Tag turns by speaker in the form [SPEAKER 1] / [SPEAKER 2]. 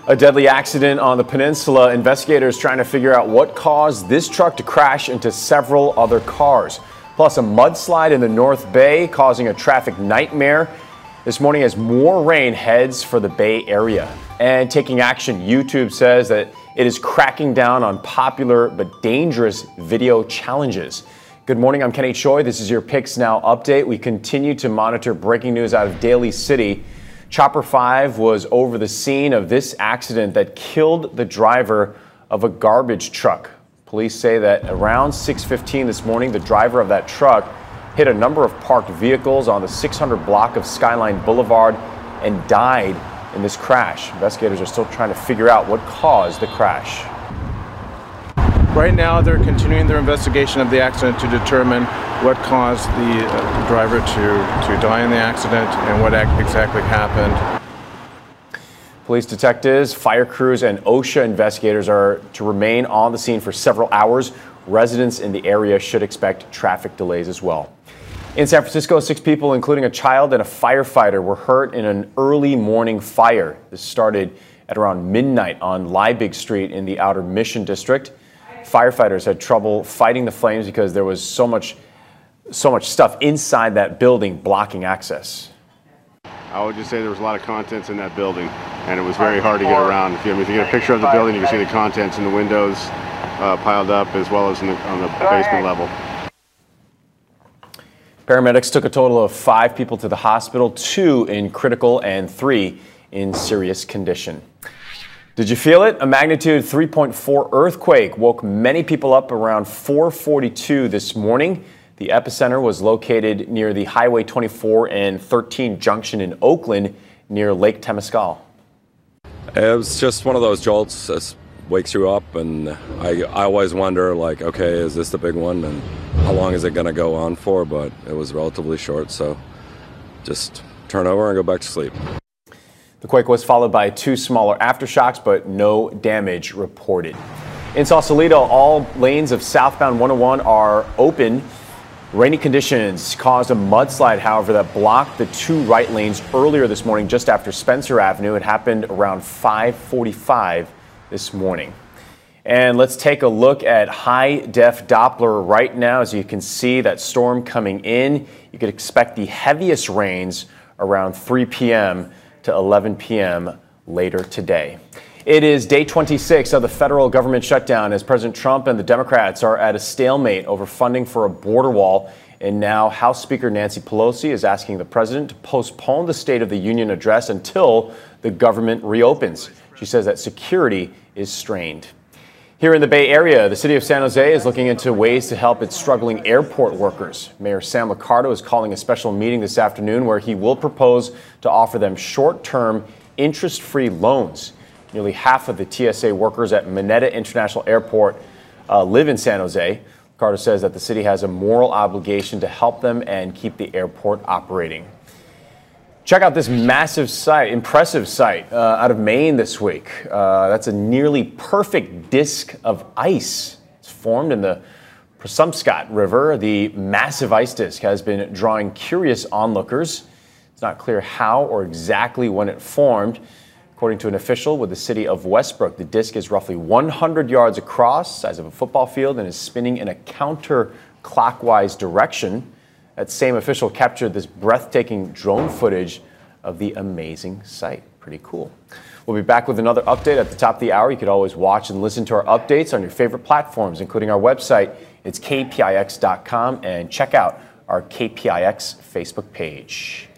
[SPEAKER 1] A deadly accident on the peninsula. Investigators trying to figure out what caused this truck to crash into several other cars. Plus a mudslide in the North Bay causing a traffic nightmare this morning as more rain heads for the Bay Area. And taking action, YouTube says that it is cracking down on popular but dangerous video challenges. Good morning, I'm Kenny Choi. This is your Picks Now update. We continue to monitor breaking news out of Daly City. Chopper 5 was over the scene of this accident that killed the driver of a garbage truck. Police say that around 6:15 this morning, the driver of that truck hit a number of parked vehicles on the 600 block of Skyline Boulevard and died in this crash. Investigators are still trying to figure out what caused the crash.
[SPEAKER 2] Right now, they're continuing their investigation of the accident to determine what caused the driver to die in the accident and what exactly happened.
[SPEAKER 1] Police detectives, fire crews, and OSHA investigators are to remain on the scene for several hours. Residents in the area should expect traffic delays as well. In San Francisco, 6 people, including a child and a firefighter, were hurt in an early morning fire. This started at around midnight on Liebig Street in the Outer Mission District. Firefighters had trouble fighting the flames because there was so much stuff inside that building blocking access.
[SPEAKER 3] I would just say there was a lot of contents in that building, and it was very hard to get around. If you get a picture of the building, you can see the contents in the windows piled up, as well as on the basement level.
[SPEAKER 1] Paramedics took a total of 5 people to the hospital, 2 in critical and 3 in serious condition. Did you feel it? A magnitude 3.4 earthquake woke many people up around 4:42 this morning. The epicenter was located near the Highway 24 and 13 junction in Oakland near Lake Temescal.
[SPEAKER 4] It was just one of those jolts that wakes you up, and I always wonder, like, okay, is this the big one, and how long is it going to go on for? But it was relatively short, so just turn over and go back to sleep.
[SPEAKER 1] The quake was followed by 2 smaller aftershocks, but no damage reported. In Sausalito, all lanes of southbound 101 are open. Rainy conditions caused a mudslide, however, that blocked the 2 right lanes earlier this morning just after Spencer Avenue. It happened around 5:45 this morning. And let's take a look at high-def Doppler right now. As you can see, that storm coming in. You could expect the heaviest rains around 3 p.m. to 11 p.m. later today. It is day 26 of the federal government shutdown as President Trump and the Democrats are at a stalemate over funding for a border wall. And now House Speaker Nancy Pelosi is asking the president to postpone the State of the Union address until the government reopens. She says that security is strained. Here in the Bay Area, the city of San Jose is looking into ways to help its struggling airport workers. Mayor Sam Liccardo is calling a special meeting this afternoon where he will propose to offer them short-term, interest-free loans. Nearly half of the TSA workers at Mineta International Airport live in San Jose. Liccardo says that the city has a moral obligation to help them and keep the airport operating. Check out this massive site, impressive site out of Maine this week. That's a nearly perfect disk of ice. It's formed in the Presumpscot River. The massive ice disk has been drawing curious onlookers. It's not clear how or exactly when it formed. According to an official with the city of Westbrook, the disk is roughly 100 yards across, size of a football field, and is spinning in a counterclockwise direction. That same official captured this breathtaking drone footage of the amazing site. Pretty cool. We'll be back with another update at the top of the hour. You could always watch and listen to our updates on your favorite platforms, including our website. It's kpix.com, and check out our KPIX Facebook page.